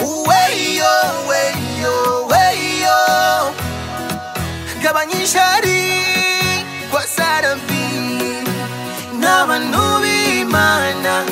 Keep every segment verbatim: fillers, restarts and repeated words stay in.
Weyo, weyo, weyo. Gabanyishari kwa sarabi n'abantu b'Imana.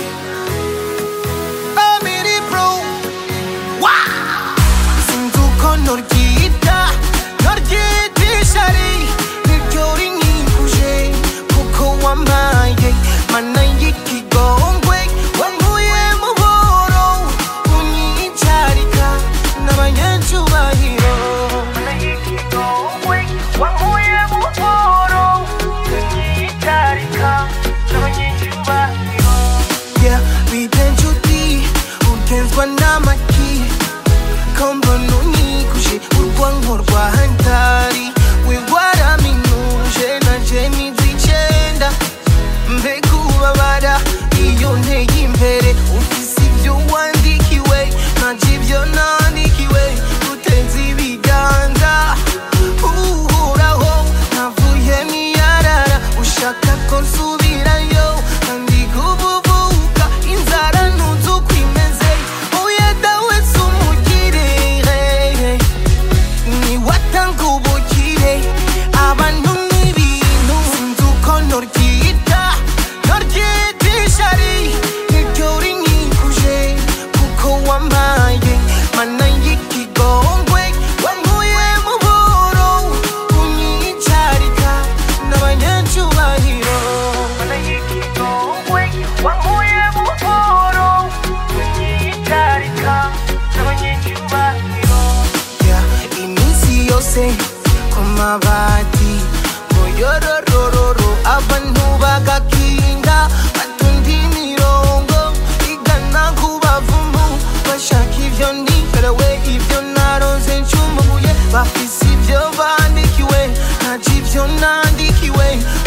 Amiri pro. Wow. Sinzi uko noryita, noryita ishari. Niryo rinkikuje kuko wampaye mana y'ikigongwe. Wankuye mu boro unyicarika n'abanyacubahiro. Mana y'ikigongwe wankuye mu boro unyicarika n'abanyacubahiro. Yeah, bidenjuti ugenzwa n'amaki kombona unyikuje urwanko rwa hantari. We waraminuje nanje nizicenda mbega ubabara iyo nteye imbere ufise ibyo wandikiwe nanje ibyo nandikiwe utenze ibiganza uhoraho navuye niyarara ushaka ko nsubirayo kandi gububuka inzara ntuzi uko imeze oya dawe sumugire ni watanga ubukire abantu n'ibintu sinzi uko noryita noryita ishari niryo rinkikuje kuko wampaye mana y'ikigongwe wankuye mu boro unyicarika n'abanyacubahiro. Mana y'ikigongwe wankuye mu boro unyicarika n'abanyacubahiro. Yeah, iminsi yose ku mabati ngo yororororo abantu bagakinda batunda imirongo igana ku bavumu bashaka ivyo nikorewe ivyo naronse ncumuye bafise ivyo bandikiwe ntaco ivyo nandikiwe